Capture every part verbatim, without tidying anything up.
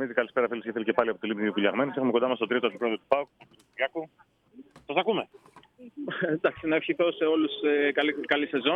Δημήτρη, καλησπέρα φίλοι και φίλοι και πάλι από τη Λίμνη Πουλιαγμένη. Έχουμε κοντά μας τον τρίτο αντιπρόεδρο του ΠΑΟΚ, τον Κυριάκο. Σας ακούμε. Εντάξει, να ευχηθώ σε όλους ε, καλή, καλή σεζόν.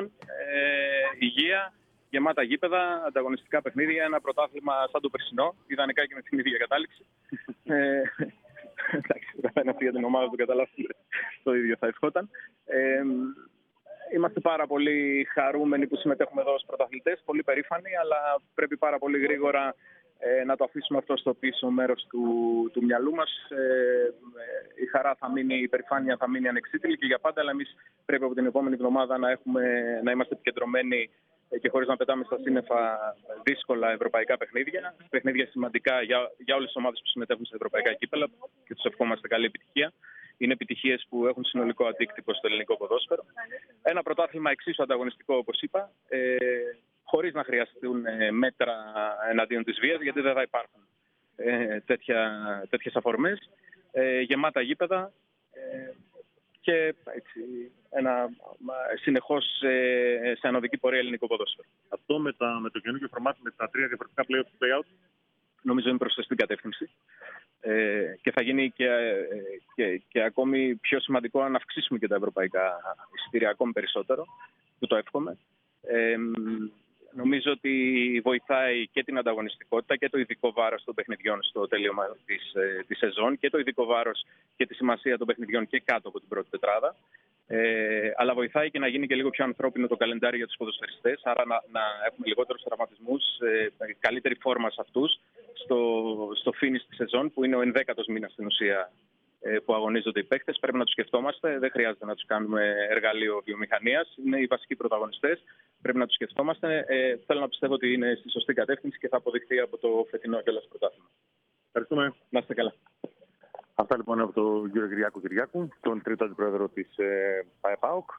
Ε, υγεία, γεμάτα γήπεδα, ανταγωνιστικά παιχνίδια, ένα πρωτάθλημα σαν το περσινό, ιδανικά και με την ίδια κατάληξη. ε, εντάξει, ο καθένας για την ομάδα του καταλάβει το ίδιο θα ευχόταν. Ε, Είμαστε πάρα πολύ χαρούμενοι που συμμετέχουμε εδώ ως πρωταθλητές, πολύ περήφανοι, αλλά πρέπει πάρα πολύ γρήγορα ε, να το αφήσουμε αυτό στο πίσω μέρος του, του μυαλού μας. Ε, η χαρά θα μείνει, η υπερηφάνεια θα μείνει ανεξίτηλη και για πάντα, αλλά εμείς πρέπει από την επόμενη εβδομάδα να, έχουμε, να είμαστε επικεντρωμένοι και χωρίς να πετάμε στα σύννεφα δύσκολα ευρωπαϊκά παιχνίδια. Παιχνίδια σημαντικά για, για όλες τις ομάδες που συμμετέχουν σε ευρωπαϊκά κύπελα και τους ευχόμαστε καλή επιτυχία. Είναι επιτυχίες που έχουν συνολικό αντίκτυπο στο ελληνικό ποδόσφαιρο. Ένα πρωτάθλημα εξίσου ανταγωνιστικό, όπως είπα, ε, χωρίς να χρειαστούν ε, μέτρα εναντίον της βίας, γιατί δεν θα υπάρχουν ε, τέτοια, τέτοιες αφορμές. Ε, γεμάτα γήπεδα ε, και έτσι, ένα συνεχώς ε, σε ανωδική πορεία ελληνικό ποδόσφαιρο. Αυτό με, τα, με το καινούργιο φορμάτι, με τα τρία διαφορετικά play-off και play-out, νομίζω είναι προς την κατεύθυνση. Ε, και θα γίνει και, και, και ακόμη πιο σημαντικό αν αυξήσουμε και τα ευρωπαϊκά εισιτήρια ακόμη περισσότερο, που το εύχομαι. Ε, νομίζω ότι βοηθάει και την ανταγωνιστικότητα και το ειδικό βάρος των παιχνιδιών στο τελείωμα της, της σεζόν και το ειδικό βάρος και τη σημασία των παιχνιδιών και κάτω από την πρώτη τετράδα. Ε, αλλά βοηθάει και να γίνει και λίγο πιο ανθρώπινο το καλεντάρι για τους ποδοσφαιριστές, άρα να, να έχουμε λιγότερους τραυματισμούς, ε, καλύτερη φόρμα σε αυτούς στο, στο finish της σεζόν, που είναι ο ενδέκατος μήνας στην ουσία ε, που αγωνίζονται οι παίκτες. Πρέπει να τους σκεφτόμαστε, δεν χρειάζεται να τους κάνουμε εργαλείο βιομηχανίας, είναι οι βασικοί πρωταγωνιστές, πρέπει να τους σκεφτόμαστε. Ε, θέλω να πιστεύω ότι είναι στη σωστή κατεύθυνση και θα αποδειχθεί από το φετινό κιόλας πρωτάθλημα. Ευχαριστούμε. Να είστε καλά. Αυτά λοιπόν από τον κύριο Κυριάκο Κυριάκου, τον τρίτο αντιπρόεδρο της ε, ΠΑΟΚ.